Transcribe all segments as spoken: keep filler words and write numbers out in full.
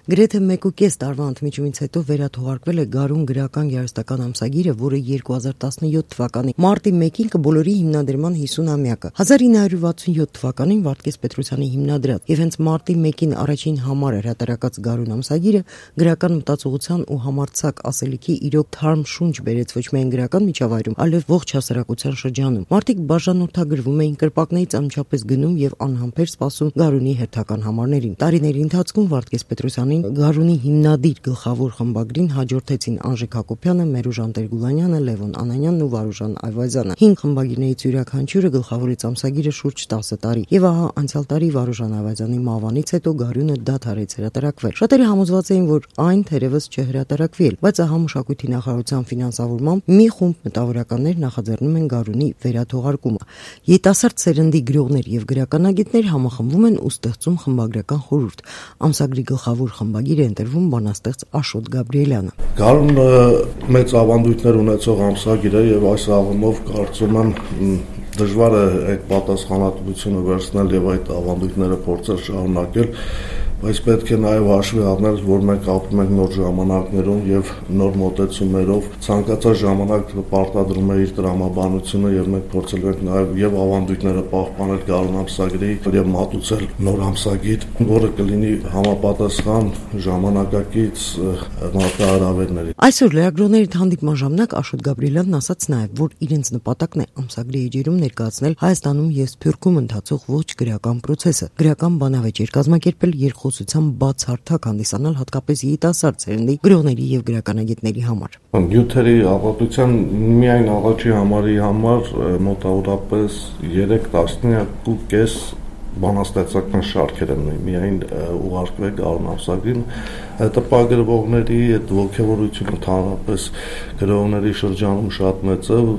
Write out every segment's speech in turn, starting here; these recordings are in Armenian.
Գրեթե մեկ ու կես տարվա ընդմիջումից հետո վերաթողարկվել է Գարուն գրական երաժշտական ամսագիրը, որը երկու հազար տասնյոթ թվականի մարտի մեկին կբոլորի հիմնադրման հիսունամյակը։ հազար ինը հարյուր վաթսունյոթ թվականին Վարդգես Պետրոսյանի հիմնադրած եւ հենց մարտի մեկին առաջին համար հրատարակած Գարուն ամսագիրը գրական մտածողության ու համարձակ ասելիքի իրոք թարմ շունչ բերեց ոչ միայն գրական միջավայրում, այլև ողջ հասարակության շրջանում։ Մարդիկ բաժանորդագրվում էին, կրպակներից անմիջապես գնում եւ անհամբեր սպասում Գարունի հերթական համարներին։ Տարիների ընթացքում Վարդգես Պետրոսյանին Գարունի հիմնադիր գլխավոր խմբագրին հաջորդեցին Անժիկ Հակոբյանը, Մերուժան Տեր-Գուլանյանը, Լևոն Անանյանն ու Վարուժան Այվազյանը։ Հինգ խմբագիրներից յուրաքանչյուրը գլխավորեց ամսագիրը շուրջ տասը տարի։ Եվ ահա անցյալ տարի Վարուժան Այվազյանի մահվանից հետո Գարունը դադարեց հրատարակվել։ Շատերը համոզված էին, որ այն թերևս չհրատարակվի էլ, բայց ահա մշակույթի նախարարության ֆինանսավորմամբ մի խումբ մտավորականներ նախաձեռնում են Գարունի վերաթողարկումը։ Երիտասարդ սերնդի գրողներ եւ գրականագետներ համախմբվում են ու ստեղծում խմբագրական խորհուրդ։ Ամսագրի գլխավոր խմբագիր է ընտրվում բանաստեղծ Աշոտ Գաբրիելյանը։ Գարունը մեծ ավանդույթներ ունեցող ամսագիր է եւ այս առումով կարծում եմ դժվար է այդ պատասխանատվությունը վերցնել եւ այդ ավանդույթները փորձել շարունակել, բայց պետք է նաև հաշվի առնել, որ մենք ապրում ենք նոր ժամանակներում եւ նոր մոտեցումներով, ցանկացած ժամանակ պարտադրում է իր տրամաբանությունը եւ մենք փորձել ենք նաև եւ ավանդույթները պահպանել Գարուն ամսագրի եւ մատուցել նոր ամսագիր, որը կլինի համապատասխան ժամանակակից մարտահրավերների։ Այսօր լրագրողների հանդիպման ժամանակ Աշոտ Գաբրիելյանն ասաց նաև, որ իրենց նպատակն է ամսագրի էջերում ներկայացնել Հայաստանում եւ Սփյուռքում ընթացող ողջ գրական process-ը, գրական բանավեճեր կազմակերպել, երկխոսության բաց հարթակ հանդիսանալ հատկապես երիտասարդ սերնդի գրողների եւ գրականագետների համար։ Նյութերի աղոթության միայն առաջի համարի համար մոտավորապես երեք տասնյակ ու կես բանաստեղծական շարքեր են միայն ուղարկվել Գարուն ամսագրին, տպագրողների այդ ողջավորությունը ընդհանրապես գրողների շրջանում շատ մեծ է,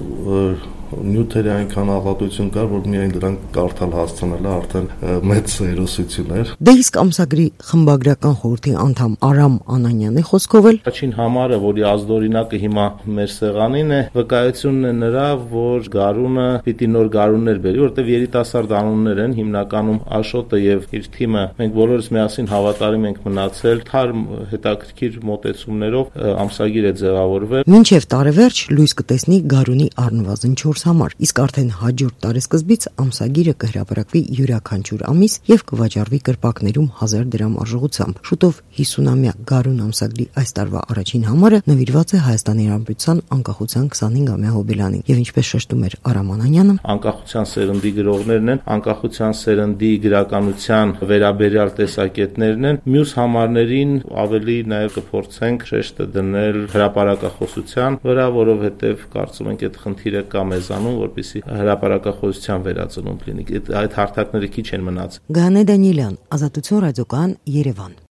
նյութերի այնքան աղատություն կար, որ միայն դրանք կարդալ հասցնելը արդեն մեծ հերոսություն էր։ Դե իսկ ամսագրի խմբագրական խորհրդի անդամ Արամ Անանյանի խոսքով էլ առաջին համարը, որի ազդօրինակը հիմա մեր սեղանին է, վկայությունն է նրա, որ Գարունը պիտի նոր Գարուններ բերի, որտեղ երիտասարդ անուններ են, հիմնականում Աշոտը եւ իր թիմը, մենք բոլորս միասին հավատարիմ ենք մնացել, թարմ հետաքրքիր մոտեցումներով ամսագիր է ձևավորվել։ Մինչև տարեվերջ լույս կտեսնի Գարունի առնվազն չորս համար, իսկ արդեն հաջորդ տարեսկզբից ամսագիրը կհրապարակվի յուրաքանչյուր ամիս եւ կվաճառվի կրպակներում հազար դրամ արժողությամբ։ Շուտով հիսունամյա Գարուն ամսագրի այս տարվա առաջին համարը նվիրված է Հայաստանի Հանրապետության անկախության քսանհինգամյա հոբելյանին եւ ինչպես շեշտում էր Արամ Անանյանը, անկախության սերնդի գրողներն են, անկախության սերնդի գրականության վերաբերյալ տեսակետներն են, մյուս համարներին ավելի նաև կփորձենք շեշտը դնել հրապարակախոսության վրա, որովհետև կարծում ենք այդ խնդիրը կա մեզանում, որպեսզի հրապարակախոսության վերածնունդ լինի։ Այդ հարթակները քիչ են մնացել։ Գանե Դանիելյան, Ազատություն ռադիոկայան, Երևան։